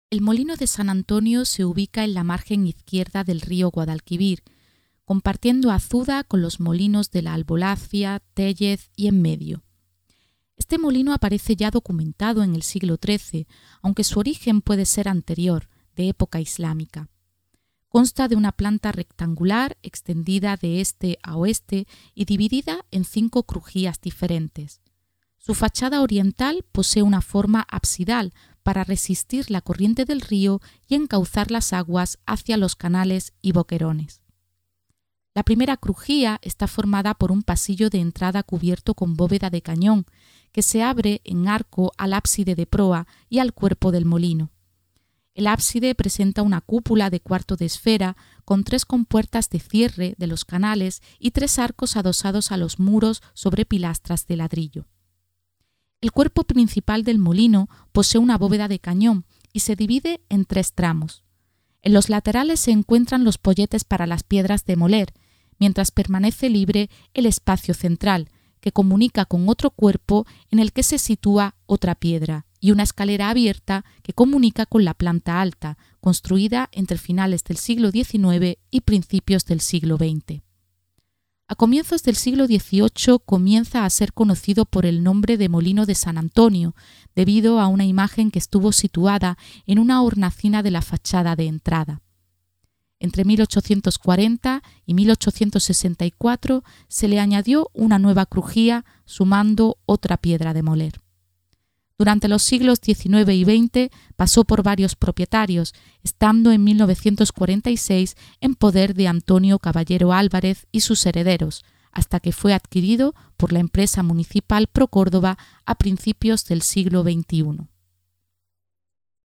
El molino de San Antonio se ubica en la margen izquierda del río Guadalquivir, compartiendo Azuda con los molinos de la Albolacía, Téllez y Enmedio. Este molino aparece ya documentado en el siglo XIII, aunque su origen puede ser anterior, de época islámica. Consta de una planta rectangular extendida de este a oeste y dividida en 5 crujías diferentes. Su fachada oriental posee una forma absidal para resistir la corriente del río y encauzar las aguas hacia los canales y boquerones. La primera crujía está formada por un pasillo de entrada cubierto con bóveda de cañón, que se abre en arco al ábside de proa y al cuerpo del molino. El ábside presenta una cúpula de cuarto de esfera con 3 compuertas de cierre de los canales y 3 arcos adosados a los muros sobre pilastras de ladrillo. El cuerpo principal del molino posee una bóveda de cañón y se divide en 3 tramos. En los laterales se encuentran los polletes para las piedras de moler, mientras permanece libre el espacio central, que comunica con otro cuerpo en el que se sitúa otra piedra, y una escalera abierta que comunica con la planta alta, construida entre finales del siglo XIX y principios del siglo XX. A comienzos del siglo XVIII comienza a ser conocido por el nombre de Molino de San Antonio, debido a una imagen que estuvo situada en una hornacina de la fachada de entrada. Entre 1840 y 1864 se le añadió una nueva crujía, sumando otra piedra de moler. Durante los siglos XIX y XX pasó por varios propietarios, estando en 1946 en poder de Antonio Caballero Álvarez y sus herederos, hasta que fue adquirido por la empresa municipal Procórdoba a principios del siglo XXI.